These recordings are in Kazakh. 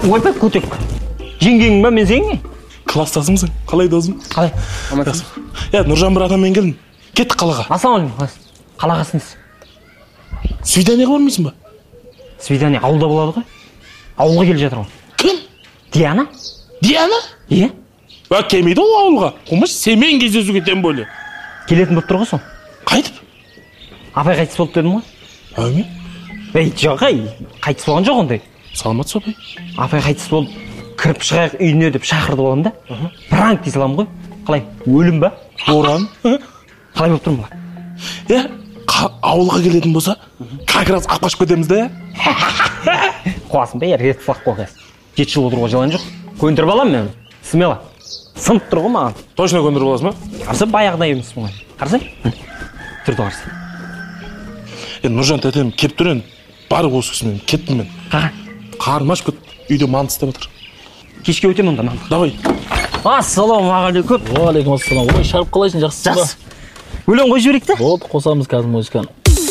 ойбай көтек. Жеңгең ба мен сенің? Класстасымсың? Қалай досым? Қалай? Амансың? Нұржан бір адаммен келдім. Кеттік қалаға. Ассалаумағалейкум. Қалағасыңыз? Свиданиеға бармайсың ба? Свидание ауылда болады ғой. Ауылға келіп жатыр ғой. Кім? Диана? Диана? Иә. Келмейді ол ауылға. Қомаш семен кездесуге тем более. Келетін болып тұр ғой сол. Қайтып? Апай қайтыс болды дедім ғой. Әуме? Жоқ, қайтыс болған жоқ ондай. Саламатсыз апай. Апай қайтыс болды. Кіріп шығайық үйіне деп шақырды болғанда. Пранк дей салам ғой. Қалай? Өлім ба? Боран. Қалай болып тұрмын бұлар? Ауылға келетін болса, как раз қашып кетеміз де. Қуасың ба, рет флаг қойғыз. 7 жыл отыруға жалан жоқ. Көндіріп алам мен. Смело. Сынып тұр ғой маған. Точно көндіріп аласың ба? Қарсы баяғыда емеспін ғой. Қарсы? Түрді қарсы. Нұржан тәтем кеп түрен. Бар осы кісімен кеттім мен. Қаға? Қарным ашып кет. Үйде манты істеп отыр. Кешке өтем онда манты. Давай. Ассалаумағалейкум. Уағалейкум. Ой, шарп қалайсың, жақсысың ба? Өлең қой жіберейік те? Болды, қосамыз қазір музыканы.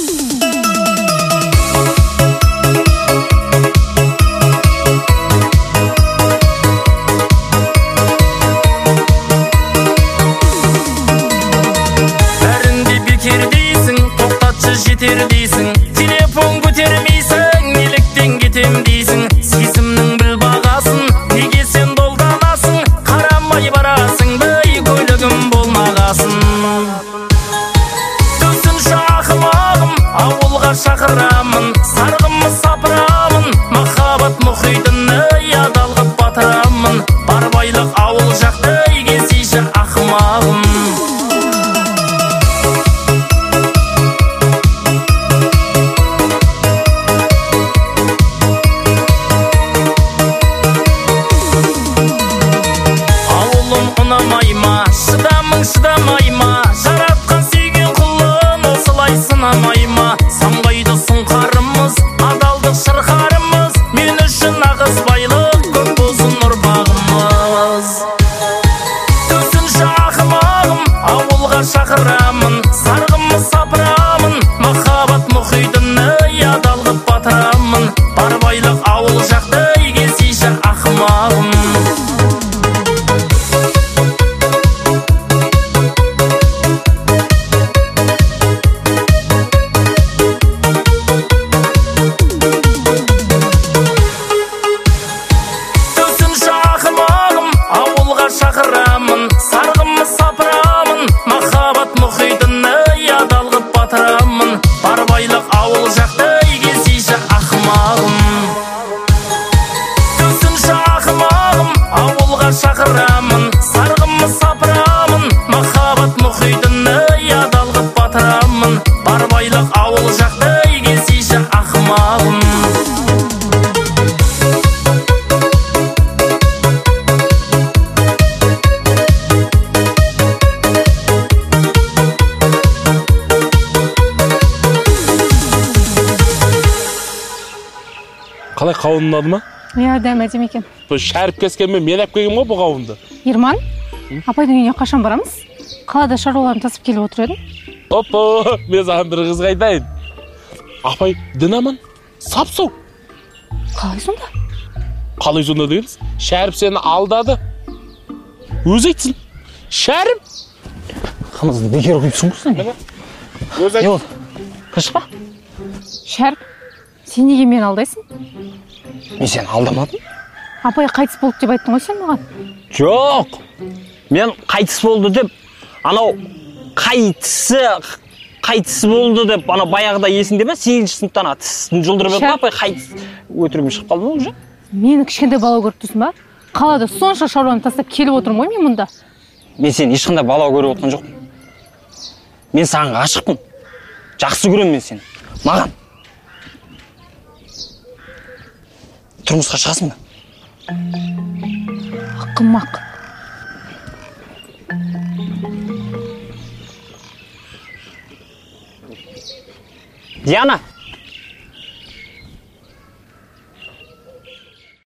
Бәрінде бекер дейсің, тоқтатшы жетер дейсің, телефон көтермейсің, неліктен кетем дейсің, сезімнің біл бағасын, неге сен долданасың, қарамай барасың, бей көлігім болмағасын. Ауылға шақырамын, сарғымы сапырамын, махаббат мұхитыны ядалғып батырамын, бар байлық ауыл жақты кезейші ақымағым. Ауылым ұнамай ма, шыдамың шыдамай ма, жаратқан сүйген құлын осылай сынамай ма? Самғайды сұңқарымыз, адалдық шырқарымыз, мен үшін ағыз байлық, көп болсын ұрпағымыз. Төсінші ақымағым, ауылға шақырамын, сарғымы сапырамын, махаббат мұхитыны ядалғып батырамын, бар байлық ауыл жақты кезейші ақымағым. Шақырамын, сарғымы сапырамын, махаббат мұхитыны ядалғып батырамын, бар байлық ауыл жақты кезейші ақымағым. Төсінші ақымағым, ауылға шақырамын, сарғымы сапырамын, махаббат мұхитыны ядалғып батырамын, бар байлық ауыл жақты кезейші ақымағым. Қалай қауын ұнады ма? Иә, дәм әдемі екен. Шәріп кескенмен мен әп келген ғой бұл қауынды. Ерман, апайдың үйіне қашан барамыз? Қалада шаруаларын тасып келіп отыр едім. Опа, мен саған бір қыз айтайын. Апай, дін аман, сап-сау. Қалай сонда? Қалай сонда дегенсіз? Шәріп сені алдады. Өзі айтсын. Шәріп. Қымызды бекер құйыпсың ғой сен. Өзі Не болды? Қышқа? Шәріп, сен неге мені алдайсың? Мен сені алдамадым. Апай қайтыс болды деп айттың ғой сен маған. Жоқ. Мен қайтыс болды деп, анау қайтыс болды деп, анау баяғыда есіңде ме? 8-ші сыныптан тісін жұлдырып еді, апай қайтыс өтірігім шығып қалды ма уже? Мені кішкентай бала көріп тұрсың ба? Қалада сонша шаруаны тастап келіп отырмын ғой мен мұнда. Мен сені ешқандай бала көріп отқан жоқпын. Мен саған ғашықпын. Жақсы көремін мен сені. Маған. Тұрмысқа шығасың ба? Ақымақ. Диана,